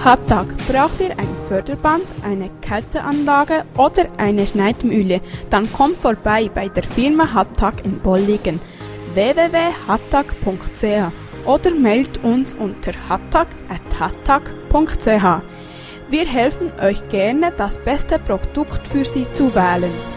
Hattag. Braucht ihr ein Förderband, eine Kälteanlage oder eine Schneidmühle? Dann kommt vorbei bei der Firma Hattag in Bolligen. www.hattag.ch oder meldet uns unter hattag@hattag.ch. Wir helfen euch gerne, das beste Produkt für Sie zu wählen.